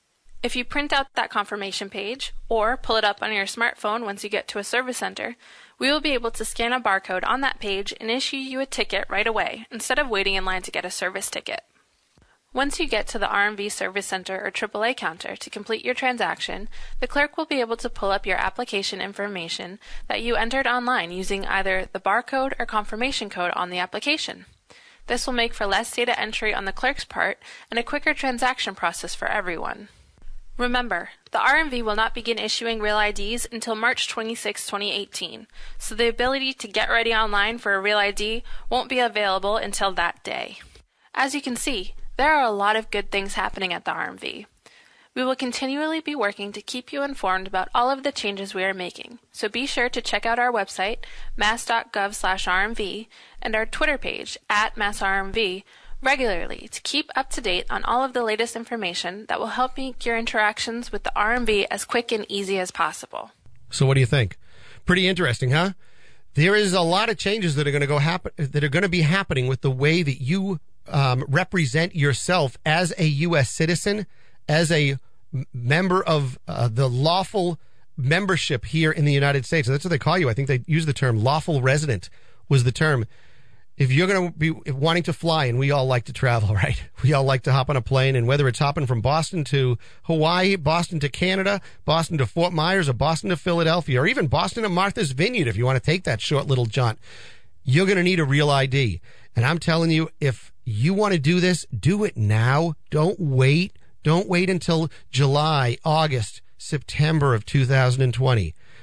If you print out that confirmation page or pull it up on your smartphone once you get to a service center, we will be able to scan a barcode on that page and issue you a ticket right away instead of waiting in line to get a service ticket. Once you get to the R M V Service Center or triple A counter to complete your transaction, the clerk will be able to pull up your application information that you entered online using either the barcode or confirmation code on the application. This will make for less data entry on the clerk's part and a quicker transaction process for everyone. Remember, the R M V will not begin issuing Real I Ds until March twenty-sixth, twenty eighteen, so the ability to get ready online for a Real I D won't be available until that day. As you can see, there are a lot of good things happening at the R M V. We will continually be working to keep you informed about all of the changes we are making, so be sure to check out our website, mass.gov slash RMV, and our Twitter page, at MassRMV, regularly to keep up to date on all of the latest information that will help make your interactions with the R M V as quick and easy as possible. So what do you think? Pretty interesting, huh? There is a lot of changes that are going to go happen, that are going to be happening with the way that you um, represent yourself as a U S citizen, as a m- member of uh, the lawful membership here in the United States. That's what they call you. I think they use the term lawful resident was the term. If you're going to be wanting to fly, and we all like to travel, right? We all like to hop on a plane, and whether it's hopping from Boston to Hawaii, Boston to Canada, Boston to Fort Myers, or Boston to Philadelphia, or even Boston to Martha's Vineyard, if you want to take that short little jaunt, you're going to need a Real I D. And I'm telling you, if you want to do this, do it now. Don't wait. Don't wait until July, August, September of two thousand twenty.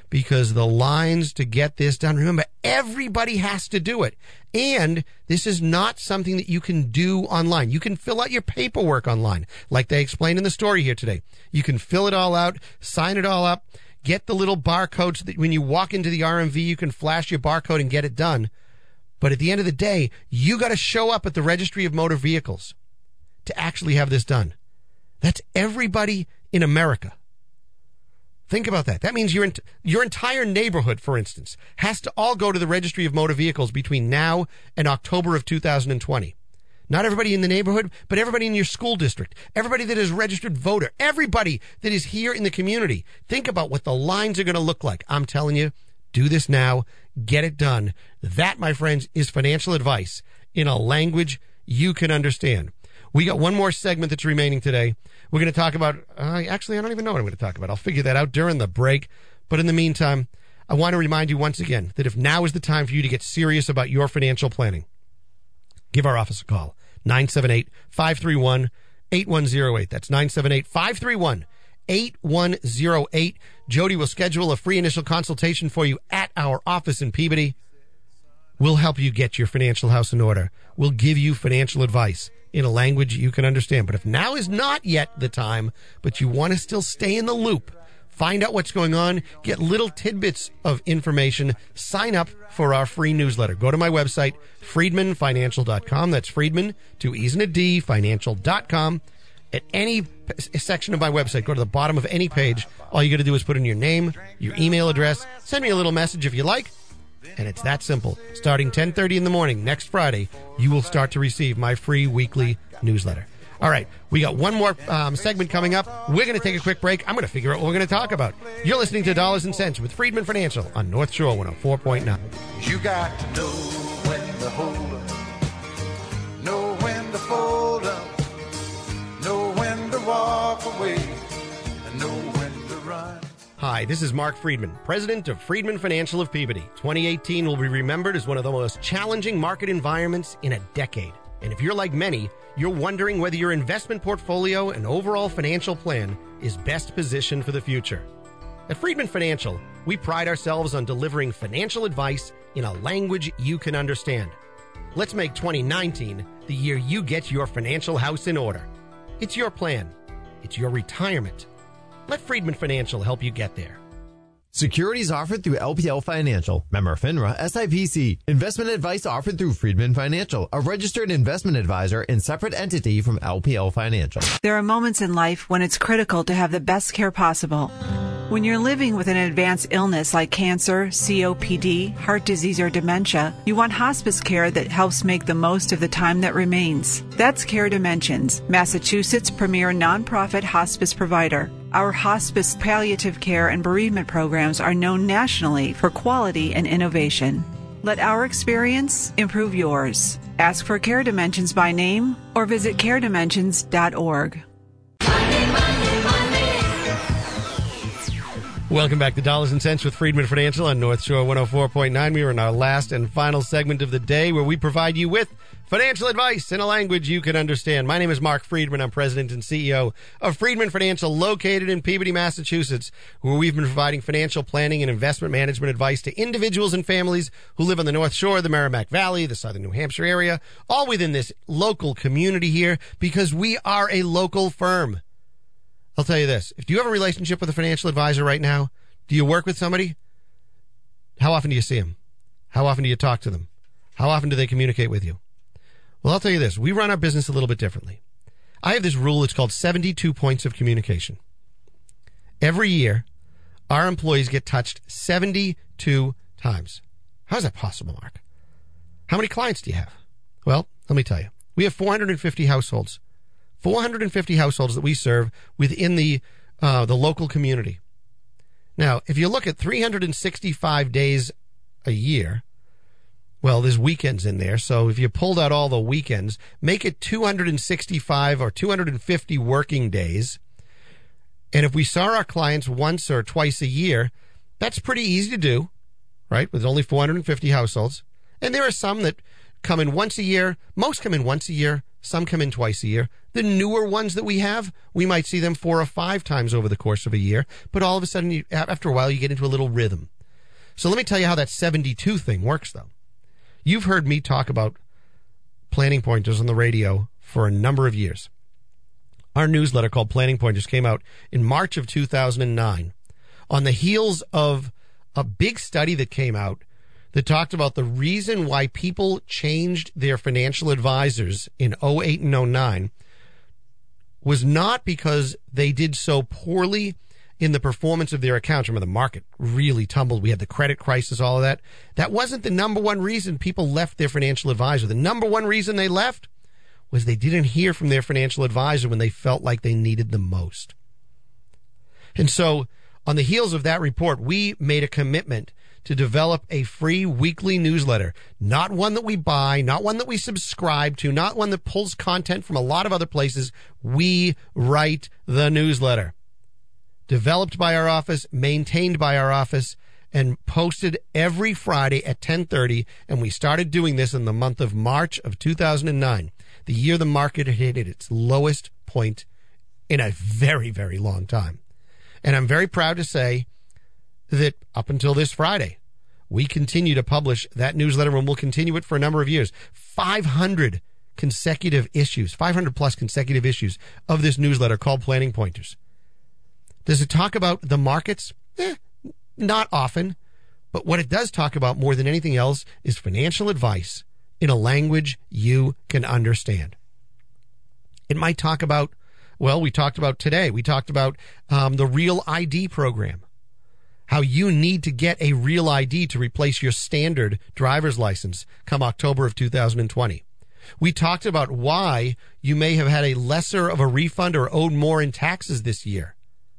because the lines to get this done, remember, everybody has to do it. And this is not something that you can do online. You can fill out your paperwork online, like they explained in the story here today. You can fill it all out, sign it all up, get the little barcode so that when you walk into the R M V, you can flash your barcode and get it done. But at the end of the day, you got to show up at the Registry of Motor Vehicles to actually have this done. That's everybody in America. Think about that. That means your ent- your entire neighborhood, for instance, has to all go to the Registry of Motor Vehicles between now and October of two thousand twenty. Not everybody in the neighborhood, but everybody in your school district, everybody that is registered voter, everybody that is here in the community. Think about what the lines are going to look like. I'm telling you, do this now. Get it done. That, my friends, is financial advice in a language you can understand. We got one more segment that's remaining today. We're going to talk about, uh, actually, I don't even know what I'm going to talk about. I'll figure that out during the break. But in the meantime, I want to remind you once again that if now is the time for you to get serious about your financial planning, give our office a call, nine seven eight, five three one, eight one zero eight. That's nine seven eight, five three one, eight one zero eight. Jody will schedule a free initial consultation for you at our office in Peabody. We'll help you get your financial house in order. We'll give you financial advice in a language you can understand. But if now is not yet the time, but you want to still stay in the loop, find out what's going on, get little tidbits of information, sign up for our free newsletter. Go to my website, friedman financial dot com. That's Friedman, two E's and a D, financial dot com. At any p- section of my website, go to the bottom of any page. All you got to do is put in your name, your email address, send me a little message if you like, and it's that simple. Starting ten thirty in the morning next Friday, you will start to receive my free weekly newsletter. All right, we got one more um, segment coming up. We're going to take a quick break. I'm going to figure out what we're going to talk about. You're listening to Dollars and Cents with Friedman Financial on North Shore one oh four point nine. You got to know when to hold up, know when to fold up, know when to walk away, and know when to run. Hi, this is Mark Friedman, president of Friedman Financial of Peabody. twenty eighteen will be remembered as one of the most challenging market environments in a decade. And if you're like many, you're wondering whether your investment portfolio and overall financial plan is best positioned for the future. At Friedman Financial, we pride ourselves on delivering financial advice in a language you can understand. Let's make twenty nineteen the year you get your financial house in order. It's your plan. It's your retirement. Let Friedman Financial help you get there. Securities offered through L P L Financial, member FINRA, S I P C. Investment advice offered through Friedman Financial, a registered investment advisor and separate entity from L P L Financial. There are moments in life when it's critical to have the best care possible. When you're living with an advanced illness like cancer, C O P D, heart disease, or dementia, you want hospice care that helps make the most of the time that remains. That's Care Dimensions, Massachusetts' premier nonprofit hospice provider. Our hospice, palliative care, and bereavement programs are known nationally for quality and innovation. Let our experience improve yours. Ask for Care Dimensions by name or visit care dimensions dot org. Welcome back to Dollars and Cents with Friedman Financial on North Shore one oh four point nine. We are in our last and final segment of the day where we provide you with financial advice in a language you can understand. My name is Mark Friedman. I'm president and C E O of Friedman Financial, located in Peabody, Massachusetts, where we've been providing financial planning and investment management advice to individuals and families who live on the North Shore, the Merrimack Valley, the southern New Hampshire area, all within this local community here, because we are a local firm. I'll tell you this. If you have a relationship with a financial advisor right now, do you work with somebody? How often do you see them? How often do you talk to them? How often do they communicate with you? Well, I'll tell you this. We run our business a little bit differently. I have this rule. It's called seventy-two points of communication. Every year, our employees get touched seventy-two times. How is that possible, Mark? How many clients do you have? Well, let me tell you. We have four hundred fifty households. four hundred fifty households that we serve within the uh, the local community. Now, if you look at three hundred sixty-five days a year, well, there's weekends in there. So if you pulled out all the weekends, make it two hundred sixty-five or two hundred fifty working days. And if we saw our clients once or twice a year, that's pretty easy to do, right? With only four hundred fifty households. And there are some that come in once a year. Most come in once a year. Some come in twice a year. The newer ones that we have, we might see them four or five times over the course of a year. But all of a sudden, you, after a while, you get into a little rhythm. So let me tell you how that seventy-two thing works, though. You've heard me talk about Planning Pointers on the radio for a number of years. Our newsletter called Planning Pointers came out in March of two thousand nine on the heels of a big study that came out that talked about the reason why people changed their financial advisors in oh eight and oh nine was not because they did so poorly in the performance of their accounts. Remember, the market really tumbled. We had the credit crisis, all of that. That wasn't the number one reason people left their financial advisor. The number one reason they left was they didn't hear from their financial advisor when they felt like they needed them most. And so on the heels of that report, we made a commitment to develop a free weekly newsletter, not one that we buy, not one that we subscribe to, not one that pulls content from a lot of other places. We write the newsletter. Developed by our office, maintained by our office, and posted every Friday at ten thirty. And we started doing this in the month of March of two thousand nine, the year the market hit its lowest point in a very, very long time. And I'm very proud to say that up until this Friday, we continue to publish that newsletter, and we'll continue it for a number of years. five hundred consecutive issues, five hundred plus consecutive issues of this newsletter called Planning Pointers. Does it talk about the markets? Eh, not often. But what it does talk about more than anything else is financial advice in a language you can understand. It might talk about, well, we talked about today, we talked about um, the Real I D program, how you need to get a Real I D to replace your standard driver's license come October of two thousand twenty. We talked about why you may have had a lesser of a refund or owed more in taxes this year.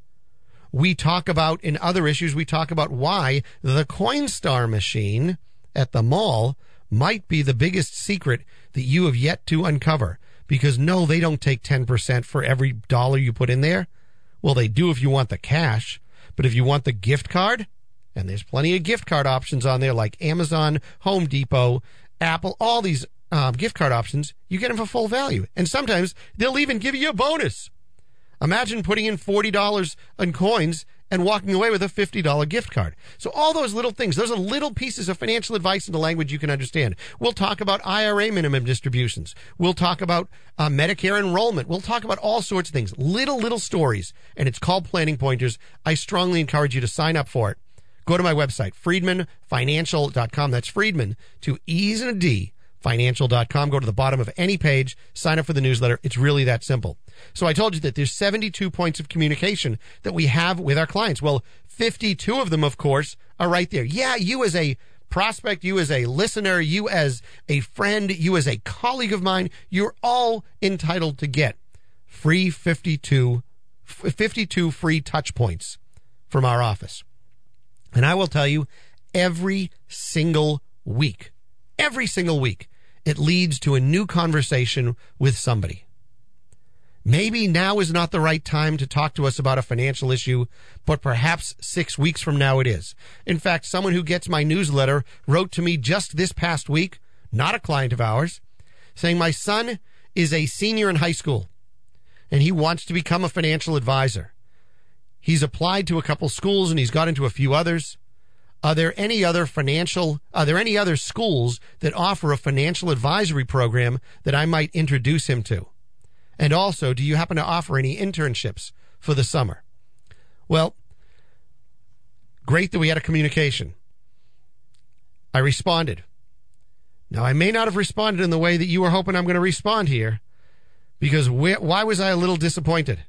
We talk about, in other issues, we talk about why the Coinstar machine at the mall might be the biggest secret that you have yet to uncover. Because no, they don't take ten percent for every dollar you put in there. Well, they do if you want the cash. But if you want the gift card, and there's plenty of gift card options on there like Amazon, Home Depot, Apple, all these um, gift card options, you get them for full value. And sometimes they'll even give you a bonus. Imagine putting in forty dollars in coins and walking away with a fifty dollars gift card. So all those little things, those are little pieces of financial advice in the language you can understand. We'll talk about I R A minimum distributions. We'll talk about uh, Medicare enrollment. We'll talk about all sorts of things, little, little stories. And it's called Planning Pointers. I strongly encourage you to sign up for it. Go to my website, friedman financial dot com. That's Friedman, to E's and a D, financial dot com. Go to the bottom of any page, sign up for the newsletter. It's really that simple. So I told you that there's seventy-two points of communication that we have with our clients. Well, fifty-two of them, of course, are right there. Yeah, you as a prospect, you as a listener, you as a friend, you as a colleague of mine, you're all entitled to get free fifty-two, fifty-two free touch points from our office. And I will tell you, every single week, every single week, it leads to a new conversation with somebody. Maybe now is not the right time to talk to us about a financial issue, but perhaps six weeks from now it is. In fact, someone who gets my newsletter wrote to me just this past week, not a client of ours, saying my son is a senior in high school and he wants to become a financial advisor. He's applied to a couple schools and he's got into a few others. Are there any other financial, are there any other schools that offer a financial advisory program that I might introduce him to? And also, do you happen to offer any internships for the summer? Well, great that we had a communication. I responded. Now, I may not have responded in the way that you were hoping I'm going to respond here, because wh- why was I a little disappointed?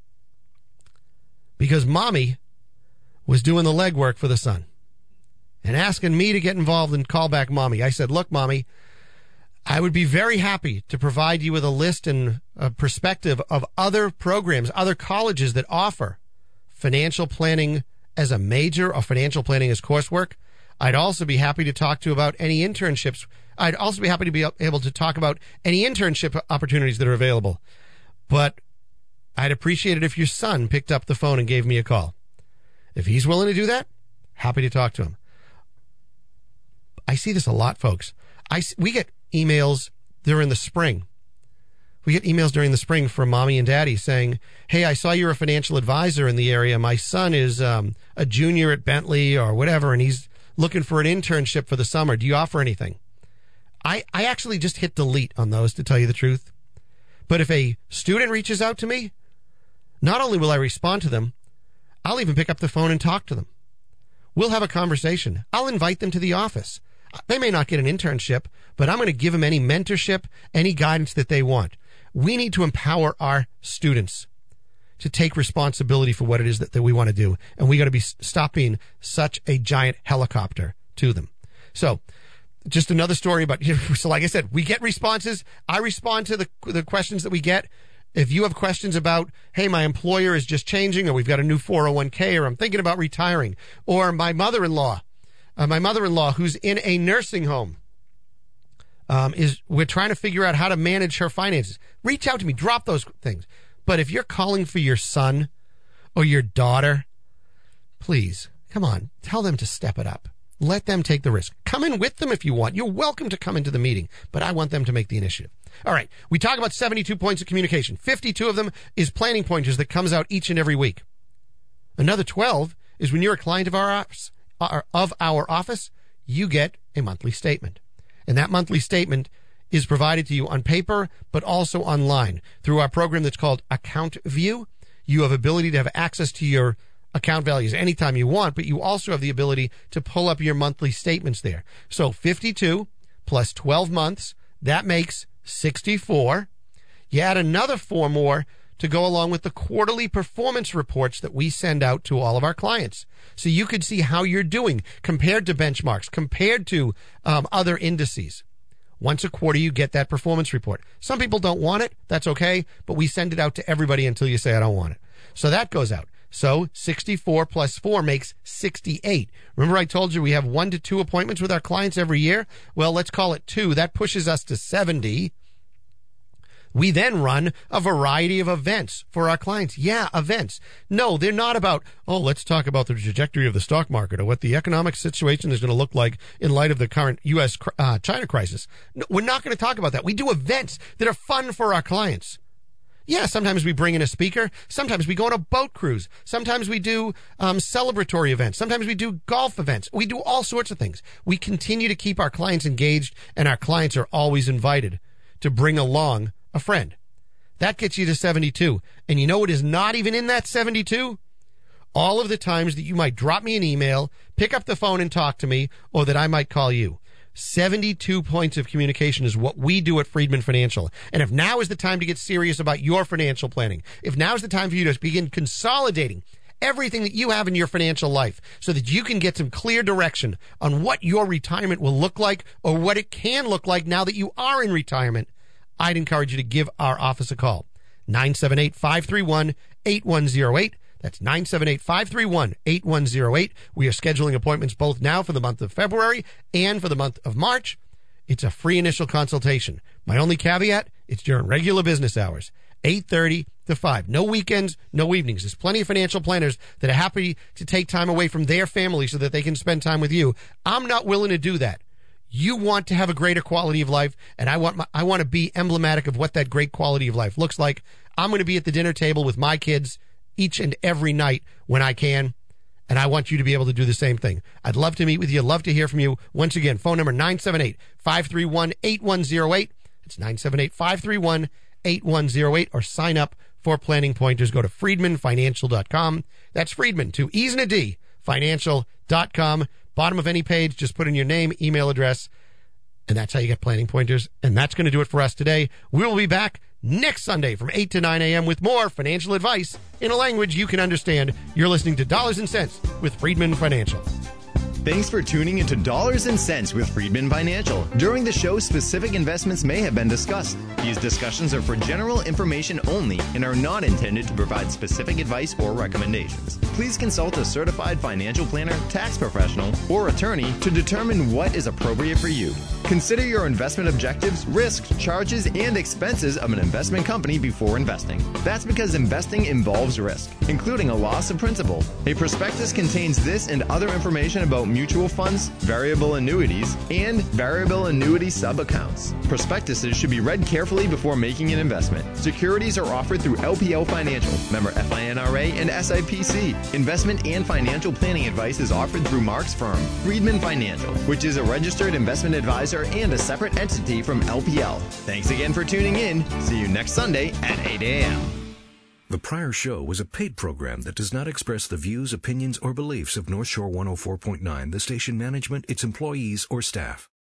Because mommy was doing the legwork for the son and asking me to get involved and call back mommy. I said, look, mommy, I would be very happy to provide you with a list and a perspective of other programs, other colleges that offer financial planning as a major or financial planning as coursework. I'd also be happy to talk to you about any internships. I'd also be happy to be able to talk about any internship opportunities that are available. But I'd appreciate it if your son picked up the phone and gave me a call. If he's willing to do that, happy to talk to him. I see this a lot, folks. I, we get emails during the spring We get emails during the spring from mommy and daddy saying, hey, I saw you're a financial advisor in the area. My son is um, a junior at Bentley or whatever, and he's looking for an internship for the summer. Do you offer anything? I, I actually just hit delete on those, to tell you the truth. But if a student reaches out to me, not only will I respond to them, I'll even pick up the phone and talk to them. We'll have a conversation. I'll invite them to the office. They may not get an internship, but I'm going to give them any mentorship, any guidance that they want. We need to empower our students to take responsibility for what it is that, that we want to do. And we got to be stop being such a giant helicopter to them. So just another story about, so like I said, we get responses. I respond to the the questions that we get. If you have questions about, hey, my employer is just changing, or we've got a new four oh one k, or I'm thinking about retiring, or my mother-in-law, uh, my mother-in-law who's in a nursing home, um, is we're trying to figure out how to manage her finances. Reach out to me. Drop those things. But if you're calling for your son or your daughter, please, come on, tell them to step it up. Let them take the risk. Come in with them if you want. You're welcome to come into the meeting, but I want them to make the initiative. All right. We talk about seventy-two points of communication. fifty-two of them is planning pointers that comes out each and every week. Another twelve is when you're a client of our office, of our office, you get a monthly statement. And that monthly statement is provided to you on paper, but also online through our program that's called Account View. You have ability to have access to your account values anytime you want, but you also have the ability to pull up your monthly statements there. So fifty-two plus twelve months, that makes sixty-four. You add another four more to go along with the quarterly performance reports that we send out to all of our clients. So you could see how you're doing compared to benchmarks, compared to um, other indices. Once a quarter, you get that performance report. Some people don't want it. That's okay. But we send it out to everybody until you say, I don't want it. So that goes out. So sixty-four plus four makes sixty-eight. Remember I told you we have one to two appointments with our clients every year? Well, let's call it two. That pushes us to seventy. We then run a variety of events for our clients. Yeah, events. No, they're not about, oh, let's talk about the trajectory of the stock market or what the economic situation is going to look like in light of the current U S uh, China crisis. No, we're not going to talk about that. We do events that are fun for our clients. Yeah, sometimes we bring in a speaker. Sometimes we go on a boat cruise. Sometimes we do um, celebratory events. Sometimes we do golf events. We do all sorts of things. We continue to keep our clients engaged, and our clients are always invited to bring along a friend. That gets you to seventy-two. And you know what is not even in that seventy-two? All of the times that you might drop me an email, pick up the phone and talk to me, or that I might call you. seventy-two points of communication is what we do at Friedman Financial. And if now is the time to get serious about your financial planning, if now is the time for you to begin consolidating everything that you have in your financial life so that you can get some clear direction on what your retirement will look like or what it can look like now that you are in retirement, I'd encourage you to give our office a call. nine seven eight, five three one, eight one zero eight. That's nine seven eight, five three one, eight one zero eight. We are scheduling appointments both now for the month of February and for the month of March. It's a free initial consultation. My only caveat, it's during regular business hours, eight thirty to five. No weekends, no evenings. There's plenty of financial planners that are happy to take time away from their family so that they can spend time with you. I'm not willing to do that. You want to have a greater quality of life, and I want my, I want to be emblematic of what that great quality of life looks like. I'm going to be at the dinner table with my kids each and every night when I can, and I want you to be able to do the same thing. I'd love to meet with you. Love to hear from you. Once again, phone number nine seven eight, five three one, eight one zero eight. It's nine seven eight, five three one, eight one zero eight, or sign up for Planning Pointers. Go to friedman financial dot com. That's Friedman, two E's and a D, financial dot com. Bottom of any page, just put in your name, email address, and that's how you get Planning Pointers. And that's going to do it for us today. We will be back next Sunday from eight to nine a.m. with more financial advice in a language you can understand. You're listening to Dollars and Cents with Friedman Financial. Thanks for tuning into Dollars and Cents with Friedman Financial. During the show, specific investments may have been discussed. These discussions are for general information only and are not intended to provide specific advice or recommendations. Please consult a certified financial planner, tax professional, or attorney to determine what is appropriate for you. Consider your investment objectives, risks, charges, and expenses of an investment company before investing. That's because investing involves risk, including a loss of principal. A prospectus contains this and other information about mutual funds, variable annuities, and variable annuity sub-accounts. Prospectuses should be read carefully before making an investment. Securities are offered through L P L Financial, member F I N R A and S I P C. Investment and financial planning advice is offered through Mark's firm, Friedman Financial, which is a registered investment advisor and a separate entity from L P L. Thanks again for tuning in. See you next Sunday at eight a.m. The prior show was a paid program that does not express the views, opinions, or beliefs of North Shore one oh four point nine, the station management, its employees, or staff.